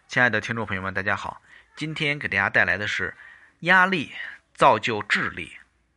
亲爱的听众朋友们，大家好，今天给大家带来的是压力造就智力。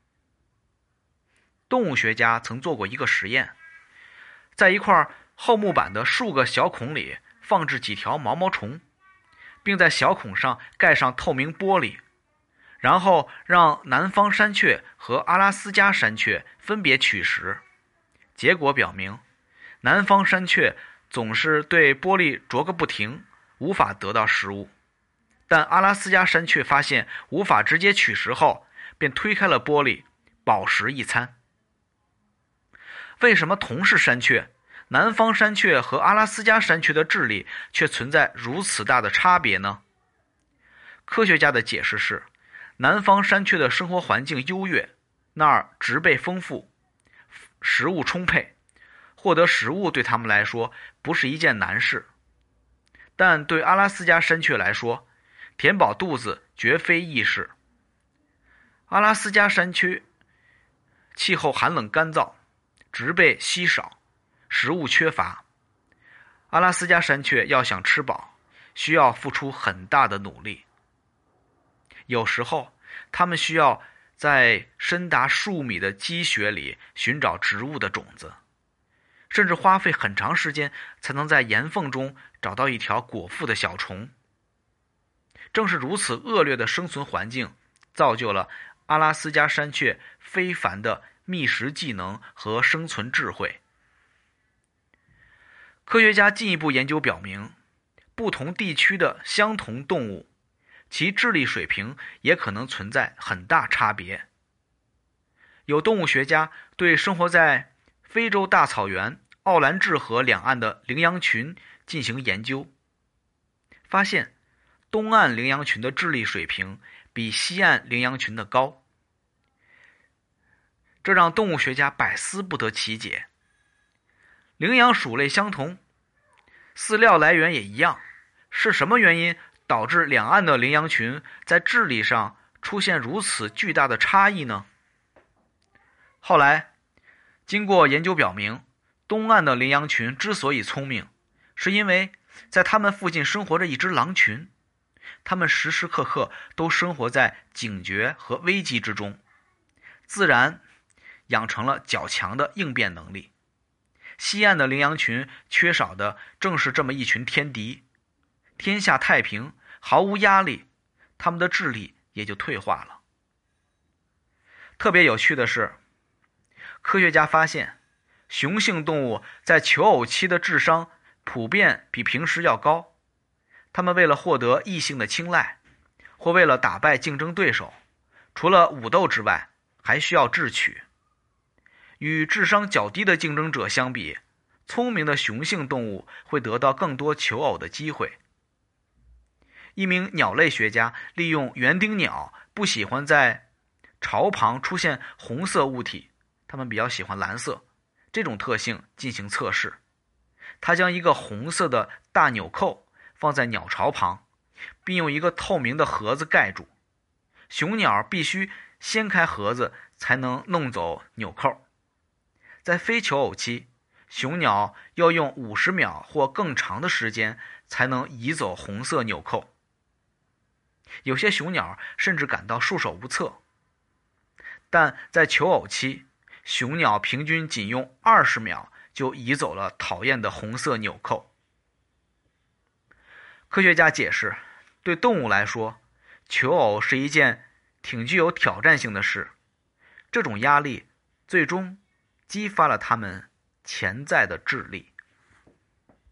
动物学家曾做过一个实验，在一块厚木板的数个小孔里放置几条毛毛虫，并在小孔上盖上透明玻璃，然后让南方山雀和阿拉斯加山雀分别取食。结果表明，南方山雀总是对玻璃啄个不停，无法得到食物，但阿拉斯加山雀发现无法直接取食后，便推开了玻璃，饱食一餐。为什么同是山雀，南方山雀和阿拉斯加山雀的智力却存在如此大的差别呢？科学家的解释是，南方山雀的生活环境优越，那儿植被丰富，食物充沛，获得食物对他们来说不是一件难事。但对阿拉斯加山雀来说，填饱肚子绝非易事。阿拉斯加山雀气候寒冷干燥，植被稀少，食物缺乏。阿拉斯加山雀要想吃饱，需要付出很大的努力。有时候，它们需要在深达数米的积雪里寻找植物的种子，甚至花费很长时间才能在岩缝中找到一条果腹的小虫。正是如此恶劣的生存环境，造就了阿拉斯加山雀非凡的觅食技能和生存智慧。科学家进一步研究表明，不同地区的相同动物，其智力水平也可能存在很大差别。有动物学家对生活在非洲大草原奥兰治河两岸的羚羊群进行研究，发现东岸羚羊群的智力水平比西岸羚羊群的高，这让动物学家百思不得其解。羚羊属类相同，饲料来源也一样，是什么原因导致两岸的羚羊群在智力上出现如此巨大的差异呢？后来，经过研究表明，东岸的羚羊群之所以聪明，是因为在它们附近生活着一只狼群，它们时时刻刻都生活在警觉和危机之中，自然养成了较强的应变能力。西岸的羚羊群缺少的正是这么一群天敌，天下太平，毫无压力，他们的智力也就退化了。特别有趣的是，科学家发现，雄性动物在求偶期的智商普遍比平时要高，它们为了获得异性的青睐，或为了打败竞争对手，除了武斗之外，还需要智取。与智商较低的竞争者相比，聪明的雄性动物会得到更多求偶的机会。一名鸟类学家利用园丁鸟不喜欢在巢旁出现红色物体，它们比较喜欢蓝色，这种特性进行测试。他将一个红色的大纽扣放在鸟巢旁，并用一个透明的盒子盖住。雄鸟必须掀开盒子才能弄走纽扣。在非求偶期，雄鸟要用50秒或更长的时间才能移走红色纽扣。有些雄鸟甚至感到束手无策。但在求偶期，雄鸟平均仅用20秒就移走了讨厌的红色纽扣。科学家解释，对动物来说，求偶是一件挺具有挑战性的事，这种压力最终激发了它们潜在的智力。